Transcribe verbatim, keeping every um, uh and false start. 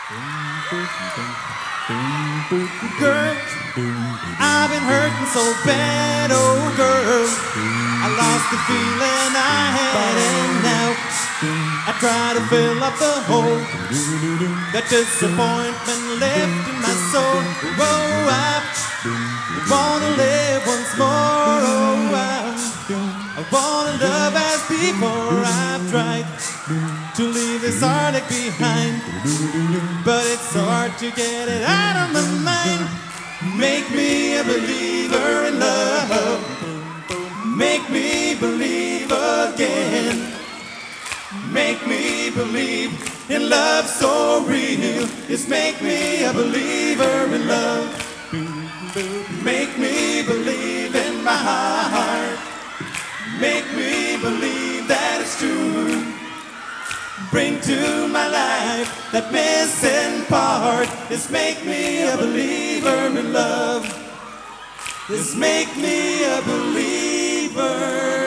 Girl, I've been hurting so bad, oh girl. I lost the feeling I had and now I try to fill up the hole that disappointment left in my soul. Oh, I wanna live once more. Oh, I, I wanna love as before. I've tried to leave this heartache behind, but it's so hard to get it out of my mind. Make me a believer in love. Make me believe again. Make me believe in love so real. It's make me a believer in love. Make me believe in my heart. Make me believe that it's true. Bring to my life that missing part. It's make me a believer in love. It's make me a believer